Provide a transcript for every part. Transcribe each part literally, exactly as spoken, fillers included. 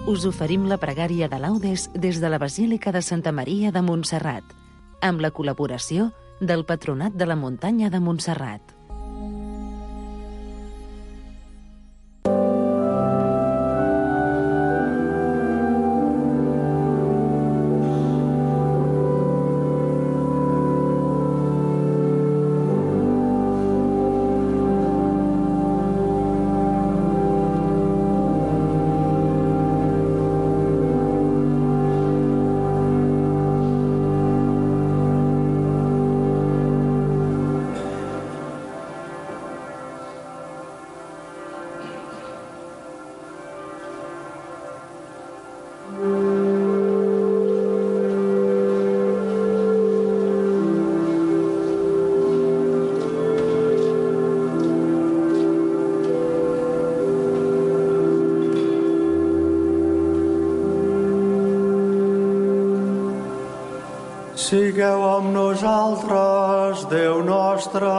us oferim la pregària de laudes des de la Basílica de Santa Maria de Montserrat, amb la col·laboració del Patronat de la Muntanya de Montserrat. Sigueu amb nosaltres, Déu nostre.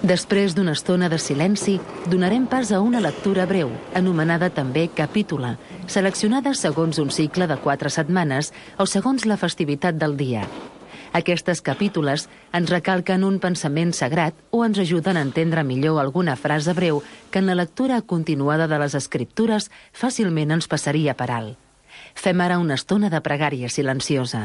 Després d'una estona de silenci, donarem pas a una lectura breu, anomenada també capítula, seleccionada segons un cicle de quatre setmanes o segons la festivitat del dia. Aquestes capítules ens recalquen un pensament sagrat o ens ajuden a entendre millor alguna frase breu que en la lectura continuada de les Escriptures fàcilment ens passaria per alt. Fem ara una estona de pregària silenciosa.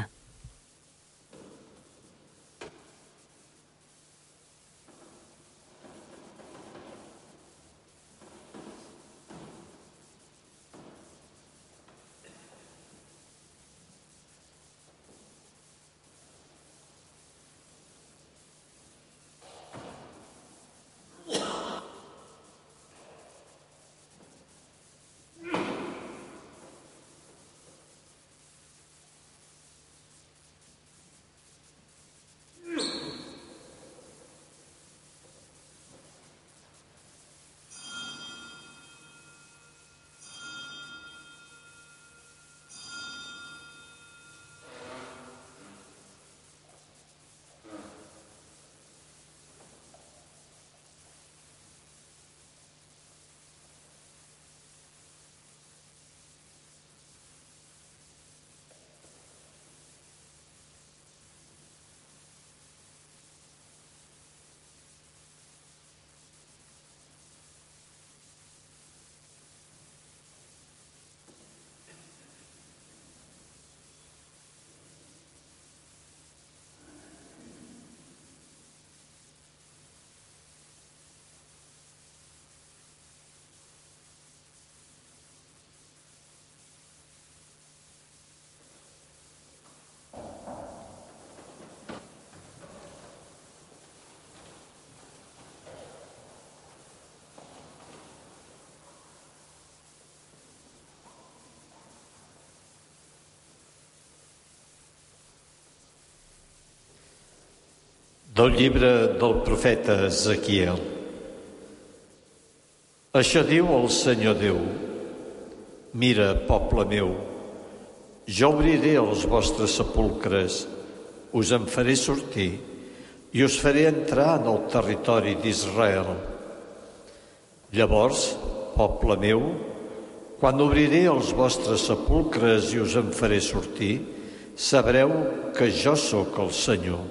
Del llibre del profeta Ezequiel. Això diu el Senyor Déu: mira, poble meu, jo obriré els vostres sepulcres, us en faré sortir i us faré entrar en el territori d'Israel. Llavors, poble meu, quan obriré els vostres sepulcres i us en faré sortir, sabreu que jo sóc el Senyor.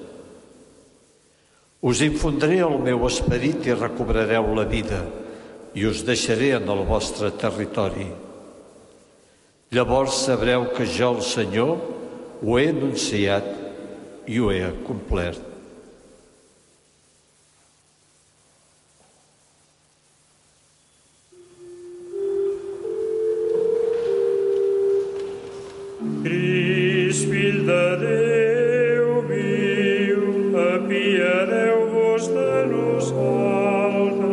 Us infondré el meu esperit i recobrareu la vida, i us deixaré en el vostre territori. Llavors sabreu que jo, el Senyor, ho he anunciat i ho he acomplert. Crist, fill de Déu viu, apiadeu-vos de nosaltres.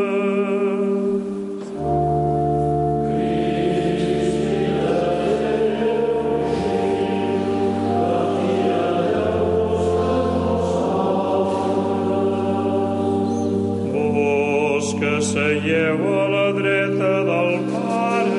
Crist, fill de Déu viu, apiadeu-vos de nosaltres. Vos que seieu a la dreta del Pare,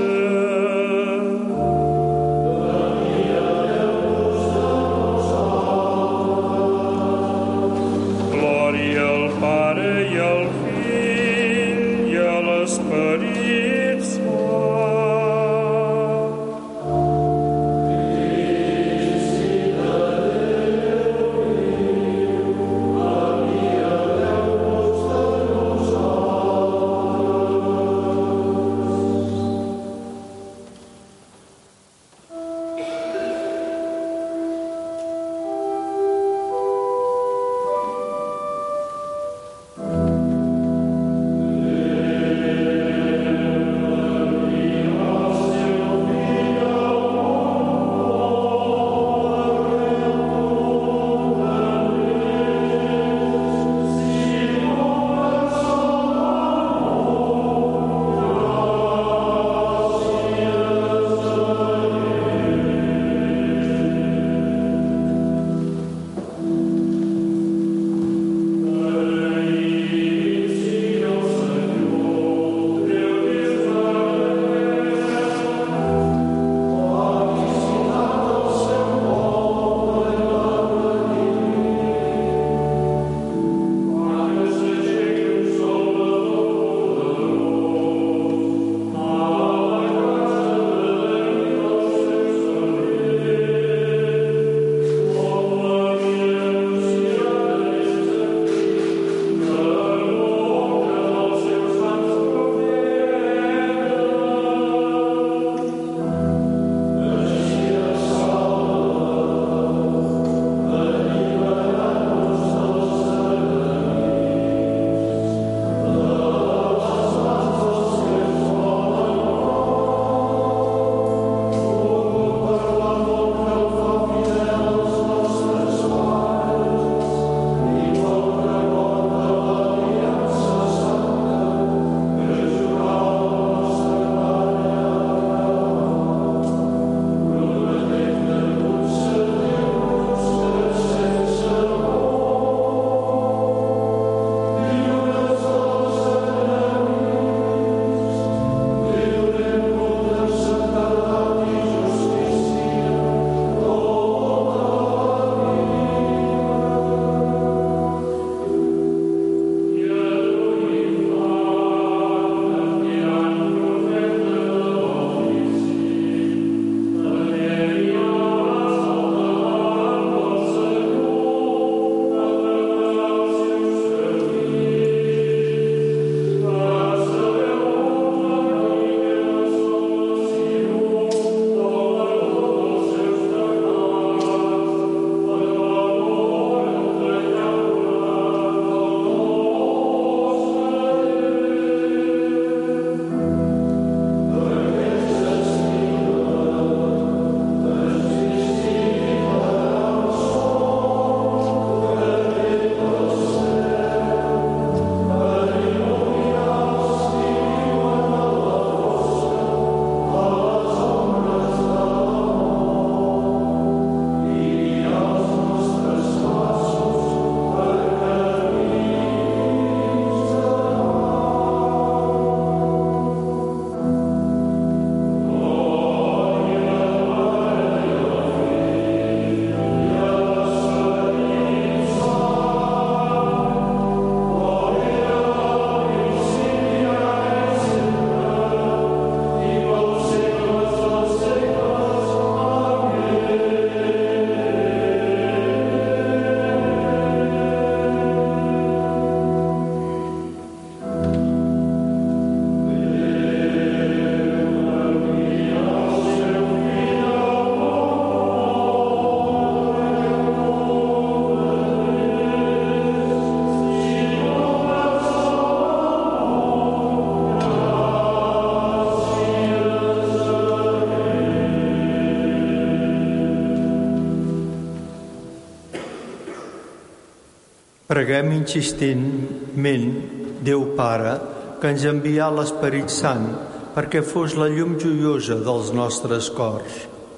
Preguem insistentment, Déu Pare, que ens envià l'Esperit Sant perquè fos la llum joiosa dels nostres cors.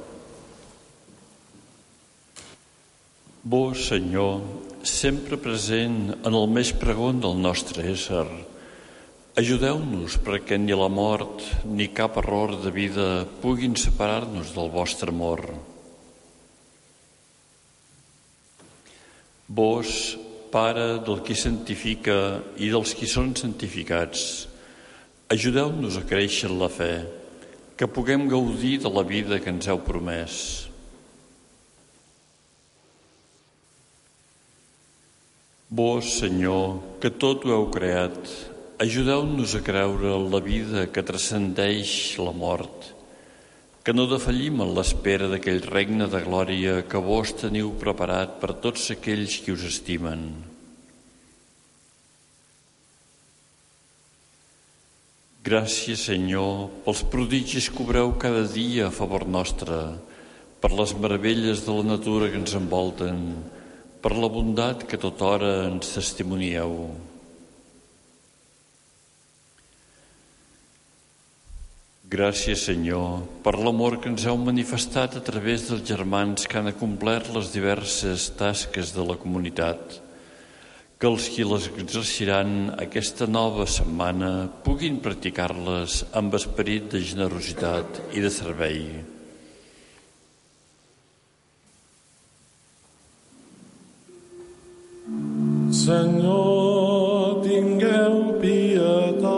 Vós, Senyor, sempre present en el més pregon del nostre ésser, ajudeu-nos perquè ni la mort ni cap error de vida puguin separar-nos del vostre amor. Vós, Pare del qui santifica i dels qui són santificats, ajudeu-nos a créixer en la fe, que puguem gaudir de la vida que ens heu promès. Vós, Senyor, que tot ho heu creat, ajudeu-nos a creure en la vida que transcendeix la mort, que no defallim en l'espera d'aquell regne de glòria que vos teniu preparat per tots aquells qui us estimen. Gràcies, Senyor, pels prodigis que obreu cada dia a favor nostre, per les meravelles de la natura que ens envolten, per la bondat que tota hora ens testimonieu. Gràcies, Senyor, per l'amor que ens heu manifestat a través dels germans que han acomplert les diverses tasques de la comunitat, que els qui les exerciran aquesta nova setmana puguin practicar-les amb esperit de generositat i de servei. Senyor, tingueu pietat.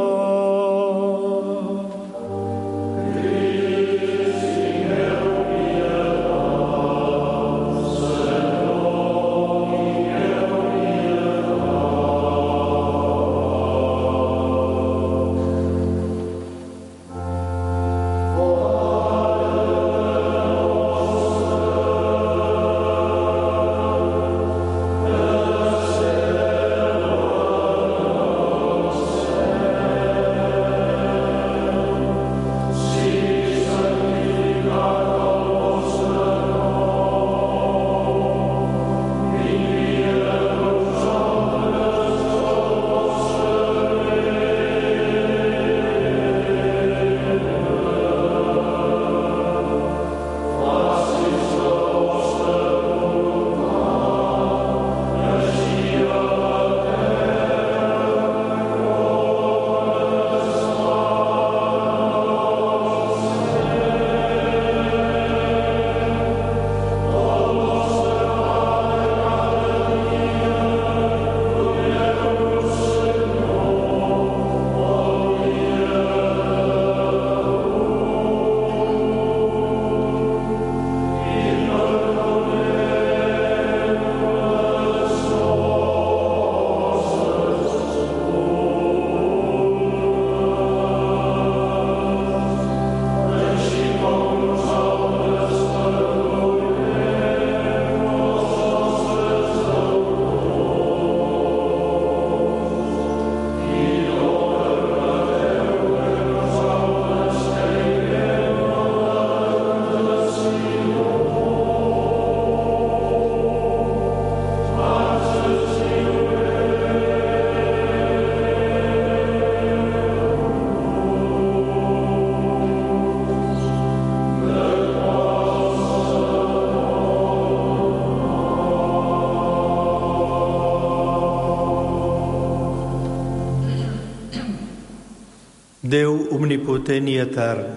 Déu omnipotent i etern,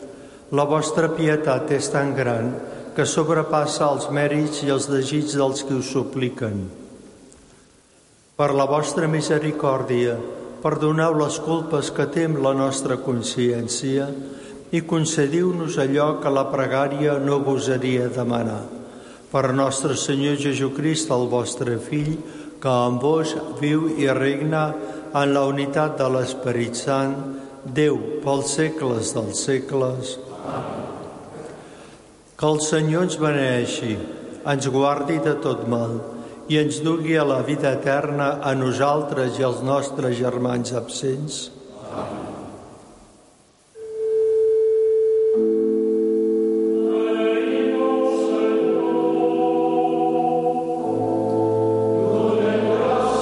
la vostra pietat és tan gran que sobrepassa els mèrits i els desitjos dels que us supliquen. Per la vostra misericòrdia, perdoneu les culpes que té la nostra consciència i concediu-nos allò que la pregària no gosaria demanar. Per nostre Senyor Jesucrist, el vostre Fill, que amb vos viu i regna en la unitat de l'Esperit Sant, Déu, pels segles dels segles. Que el Senyor ens beneeixi, ens guardi de tot mal i ens dugui a la vida eterna a nosaltres i als nostres germans absents. Donem gràcies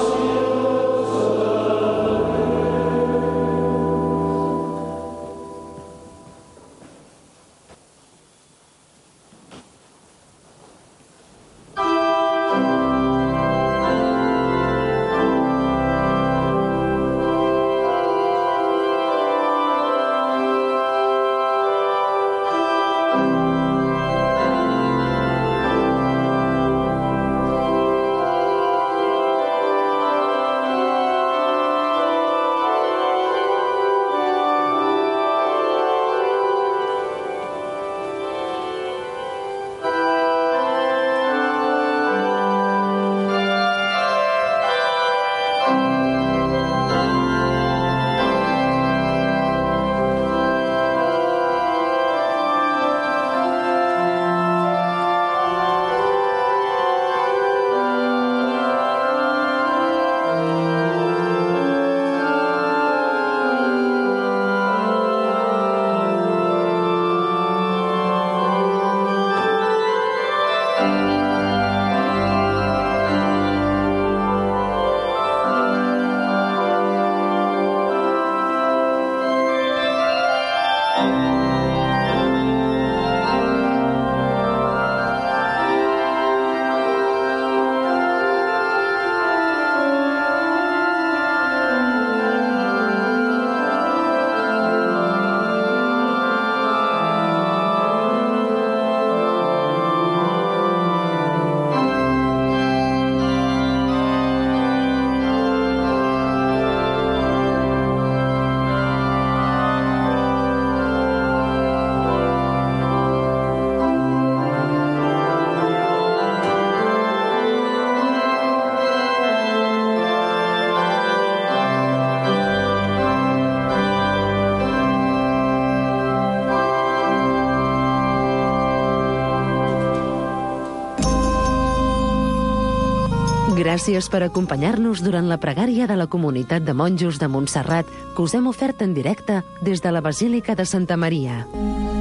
Gràcies per acompanyar-nos durant la pregària de la comunitat de monjos de Montserrat que us hem ofert en directe des de la Basílica de Santa Maria.